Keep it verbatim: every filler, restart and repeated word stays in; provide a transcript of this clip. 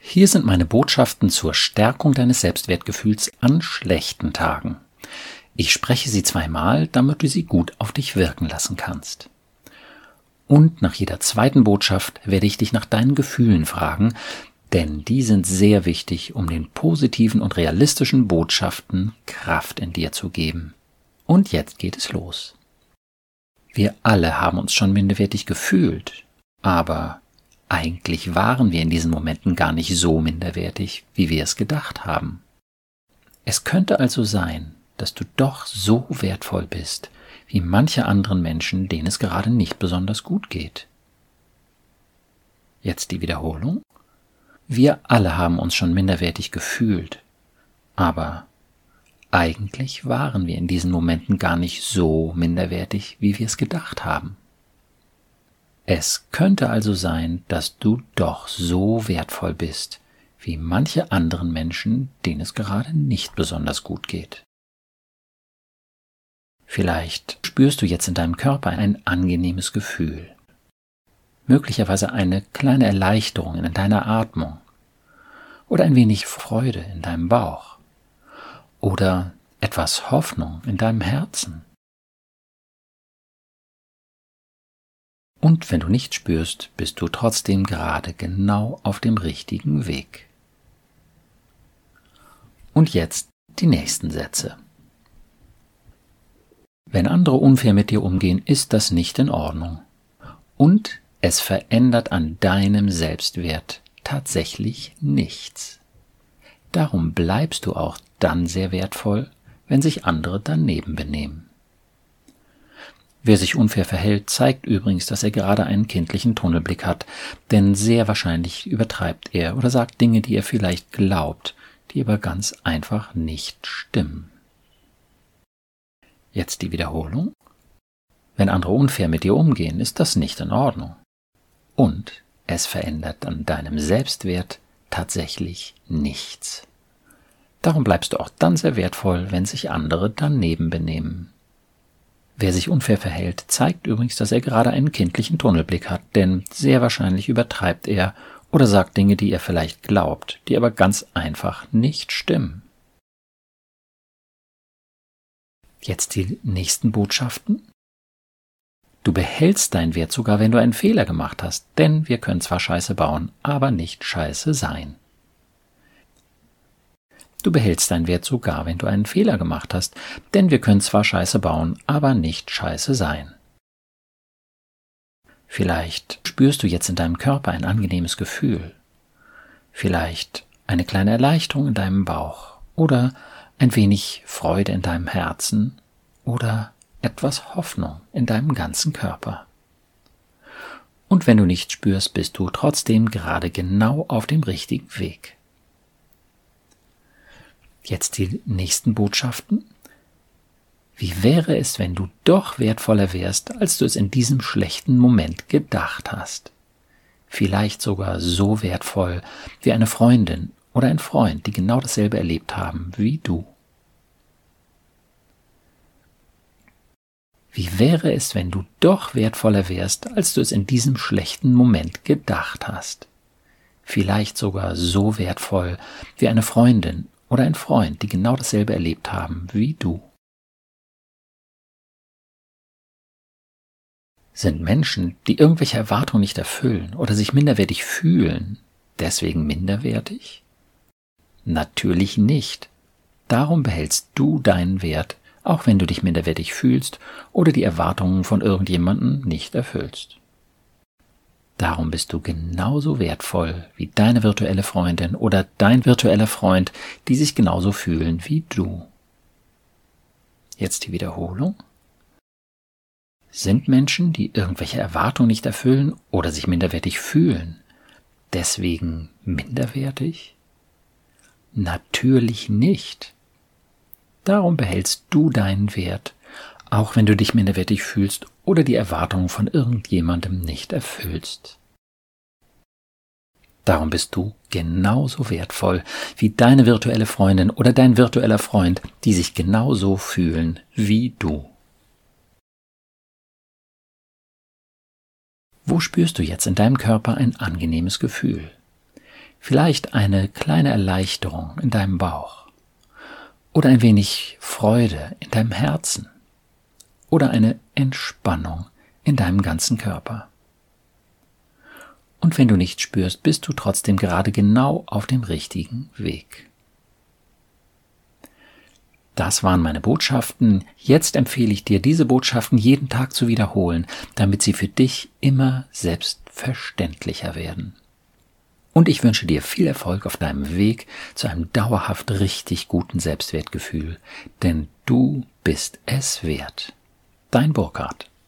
Hier sind meine Botschaften zur Stärkung deines Selbstwertgefühls an schlechten Tagen. Ich spreche sie zweimal, damit du sie gut auf dich wirken lassen kannst. Und nach jeder zweiten Botschaft werde ich dich nach deinen Gefühlen fragen, denn die sind sehr wichtig, um den positiven und realistischen Botschaften Kraft in dir zu geben. Und jetzt geht es los. Wir alle haben uns schon minderwertig gefühlt, aber eigentlich waren wir in diesen Momenten gar nicht so minderwertig, wie wir es gedacht haben. Es könnte also sein, dass du doch so wertvoll bist, wie manche anderen Menschen, denen es gerade nicht besonders gut geht. Jetzt die Wiederholung. Wir alle haben uns schon minderwertig gefühlt, aber eigentlich waren wir in diesen Momenten gar nicht so minderwertig, wie wir es gedacht haben. Es könnte also sein, dass du doch so wertvoll bist, wie manche anderen Menschen, denen es gerade nicht besonders gut geht. Vielleicht spürst du jetzt in deinem Körper ein angenehmes Gefühl. Möglicherweise eine kleine Erleichterung in deiner Atmung oder ein wenig Freude in deinem Bauch oder etwas Hoffnung in deinem Herzen. Und wenn du nichts spürst, bist du trotzdem gerade genau auf dem richtigen Weg. Und jetzt die nächsten Sätze. Wenn andere unfair mit dir umgehen, ist das nicht in Ordnung. Und es verändert an deinem Selbstwert tatsächlich nichts. Darum bleibst du auch dann sehr wertvoll, wenn sich andere daneben benehmen. Wer sich unfair verhält, zeigt übrigens, dass er gerade einen kindlichen Tunnelblick hat, denn sehr wahrscheinlich übertreibt er oder sagt Dinge, die er vielleicht glaubt, die aber ganz einfach nicht stimmen. Jetzt die Wiederholung. Wenn andere unfair mit dir umgehen, ist das nicht in Ordnung. Und es verändert an deinem Selbstwert tatsächlich nichts. Darum bleibst du auch dann sehr wertvoll, wenn sich andere daneben benehmen. Wer sich unfair verhält, zeigt übrigens, dass er gerade einen kindlichen Tunnelblick hat, denn sehr wahrscheinlich übertreibt er oder sagt Dinge, die er vielleicht glaubt, die aber ganz einfach nicht stimmen. Jetzt die nächsten Botschaften. Du behältst deinen Wert sogar, wenn du einen Fehler gemacht hast, denn wir können zwar Scheiße bauen, aber nicht Scheiße sein. Du behältst deinen Wert sogar, wenn du einen Fehler gemacht hast, denn wir können zwar Scheiße bauen, aber nicht Scheiße sein. Vielleicht spürst du jetzt in deinem Körper ein angenehmes Gefühl, vielleicht eine kleine Erleichterung in deinem Bauch oder ein wenig Freude in deinem Herzen oder etwas Hoffnung in deinem ganzen Körper. Und wenn du nichts spürst, bist du trotzdem gerade genau auf dem richtigen Weg. Jetzt die nächsten Botschaften. Wie wäre es, wenn du doch wertvoller wärst, als du es in diesem schlechten Moment gedacht hast? Vielleicht sogar so wertvoll wie eine Freundin oder ein Freund, die genau dasselbe erlebt haben wie du. Wie wäre es, wenn du doch wertvoller wärst, als du es in diesem schlechten Moment gedacht hast? Vielleicht sogar so wertvoll wie eine Freundin oder ein Freund, die genau dasselbe erlebt haben wie du. Sind Menschen, die irgendwelche Erwartungen nicht erfüllen oder sich minderwertig fühlen, deswegen minderwertig? Natürlich nicht. Darum behältst du deinen Wert, auch wenn du dich minderwertig fühlst oder die Erwartungen von irgendjemandem nicht erfüllst. Darum bist du genauso wertvoll wie deine virtuelle Freundin oder dein virtueller Freund, die sich genauso fühlen wie du. Jetzt die Wiederholung. Sind Menschen, die irgendwelche Erwartungen nicht erfüllen oder sich minderwertig fühlen, deswegen minderwertig? Natürlich nicht. Darum behältst du deinen Wert, auch wenn du dich minderwertig fühlst oder die Erwartungen von irgendjemandem nicht erfüllst. Darum bist du genauso wertvoll wie deine virtuelle Freundin oder dein virtueller Freund, die sich genauso fühlen wie du. Wo spürst du jetzt in deinem Körper ein angenehmes Gefühl? Vielleicht eine kleine Erleichterung in deinem Bauch oder ein wenig Freude in deinem Herzen oder eine Entspannung in deinem ganzen Körper. Und wenn du nichts spürst, bist du trotzdem gerade genau auf dem richtigen Weg. Das waren meine Botschaften. Jetzt empfehle ich dir, diese Botschaften jeden Tag zu wiederholen, damit sie für dich immer selbstverständlicher werden. Und ich wünsche dir viel Erfolg auf deinem Weg zu einem dauerhaft richtig guten Selbstwertgefühl, denn du bist es wert. Dein Burkhard.